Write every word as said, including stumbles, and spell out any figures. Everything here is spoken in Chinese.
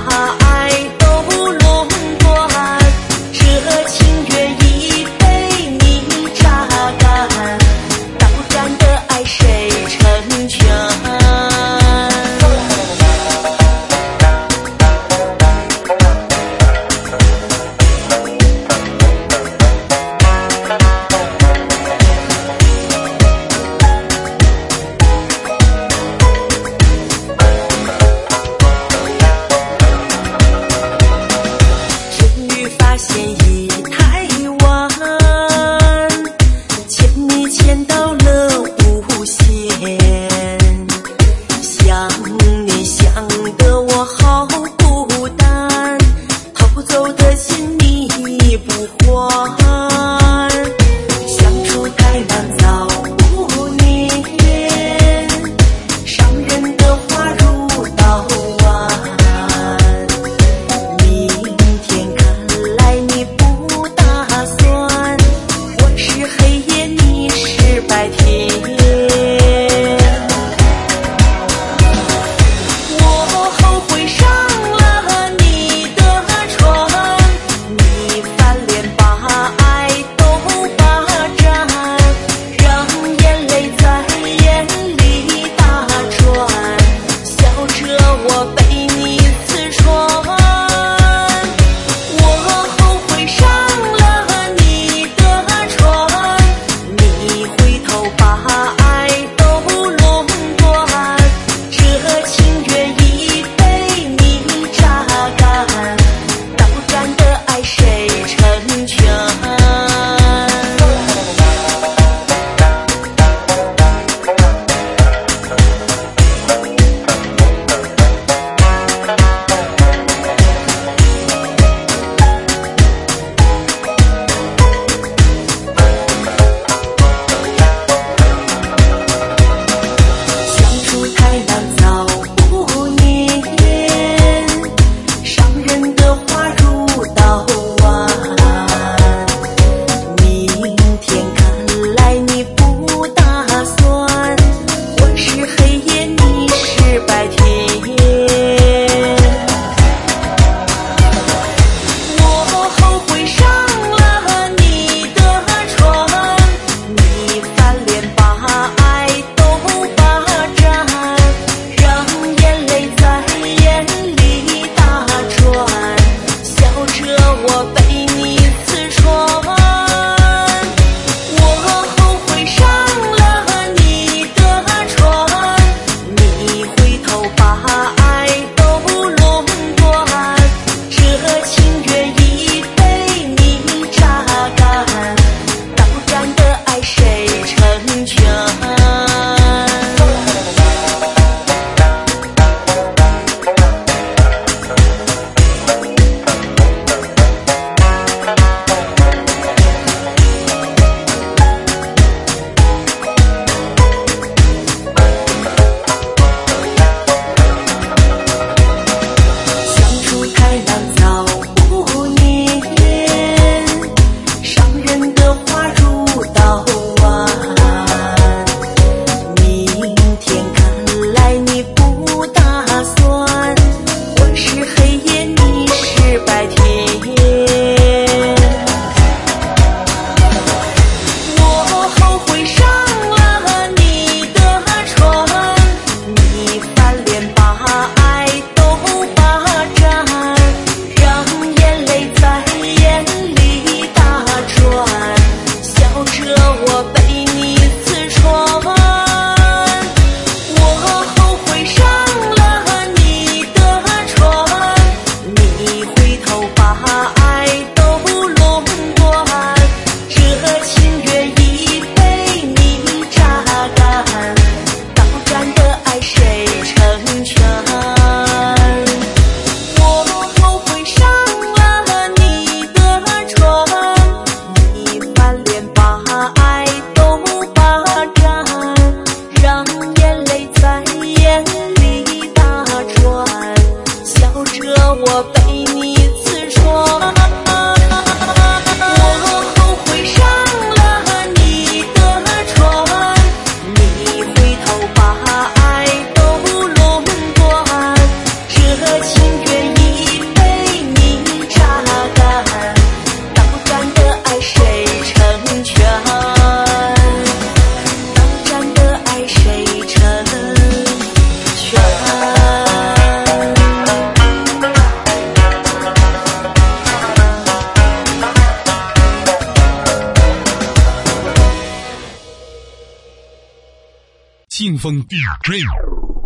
爱都垄断，这情愿已被你榨干，到站的爱谁成全？发现已太晚，牵你牵到了无限，想你想得我好孤单，偷走的心你不还，相处太难早不念，伤人的话如刀剜。白天，我后悔上了你的船，你翻脸把爱都霸占，让眼泪在眼里打转，笑着我被你刺穿。我后悔上了你的船，你回头把爱都垄断，这情愿已被你榨干，到站的爱谁成全？太难早不念，伤人的话如刀剜。明天看来你不打算，我是黑夜，你是白天。我后悔上了你的船，你翻脸把爱都霸占，让眼泪在眼里打转，笑着我被你刺穿。我后悔上了你的船，你回头把爱都垄断，这情愿已被你榨干，到站的爱谁成全？相处太难早不念，伤人的话如刀剜。明天看来你不打算，我是黑夜，你是白天。我后悔上了你的船，你翻脸把爱都霸占，让眼泪在眼里打转，笑着我被你刺穿。我后悔上了你的船，你回头把爱都垄断，这情愿已被你榨干，到站的爱谁成全？我后悔上了你的船，你翻脸把爱都霸占，让眼泪在眼里打转，笑着我被你刺穿。我后悔上了你的船，你回头把爱都垄断，这情愿已风 D J。